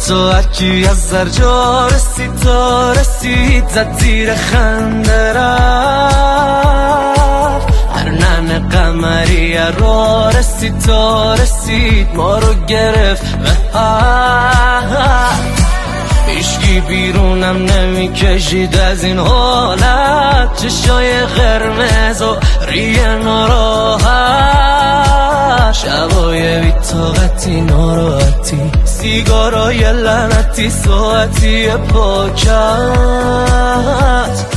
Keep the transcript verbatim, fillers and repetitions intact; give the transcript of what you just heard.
ساعتی از زرجا رسید تا رسید زد زیر خنده رفت هر نن قمری را رسید تا رسید ما رو گرفت و هیچکی بیرونم نمیکشید از این حالت چشای قرمز و ریه ناراحت شبای بی طاقتی ناراحتی سیگارای لعنتی ساعتی پاکت